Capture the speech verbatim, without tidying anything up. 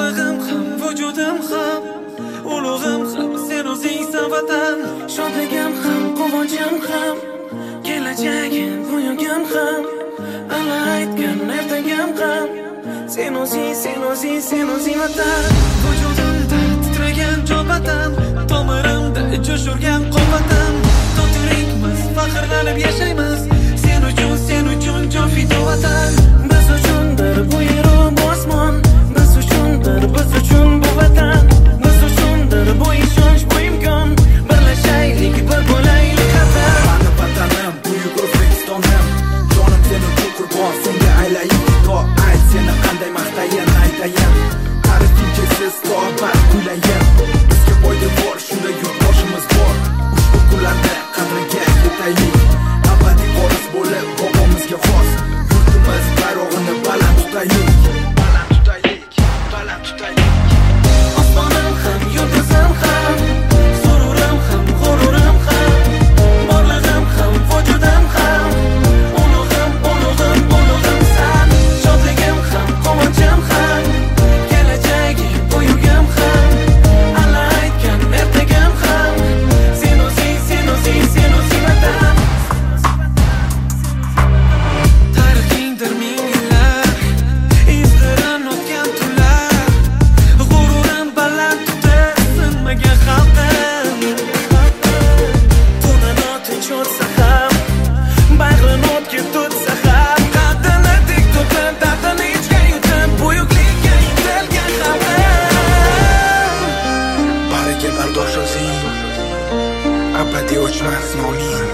borlig'im ham vujudim ham ulug'im ham sen o'zingsan vatan. Shodligim ham quvonchim ham kelajagim buyugim ham alla aytgan ertagim ham sen o'zing sen o'zing sen o'zing vatan. Vujudimda titragan jon vatan, tomirimda jo'shurgan quvvatim. To'tirikmiz faxrlanib yashaymiz sen uchun sen uchun jon fido vatan. Biz uchundir bu yer bu osmon, biz uchundir biz uchun bu vatan, biz uchundir bu ishonch bu imkon. Birlashaylik bir bo'laylik qatar. Mani vatanim buyuk O'zbekistonim, jonim sen uchun qurbon senga aylaylik. To ayt seni qanday maqtayin aytayin, ta'rifing cheksiz to abad kuylayin. Bizga foyda bor shunda yurtboshimiz bor, ushbu kunlarda qadriga yetaylik. Abadiy voris bo'lib bobomizga xos yurtimiz bayrog'ini baland tutaylik, baland tutaylik, baland tutaylik. Osmonim ham yulduzim ham sururim ham g'ururim ham borlig'im ham vujudim ham ulug'im ulug'im ulug'im san. Shodligim ham quvonchim ham kelajagim buyugim ham alla aytgan ertagim ham sen o'zing sen o'zing sen o'zing vatan. Tarixingdir ming yillar izdiran o'tgan tunlar, g'ururim baland tutar sinmagan xalqim. Tuna notinch o'tsa ham bag'rin o'tga to'tsa ham qaddini tik tutib dardini ichga yutib buyuklikka intilgan xalqim. Bariga bardosh o'zing, abadiy o'chmas noming.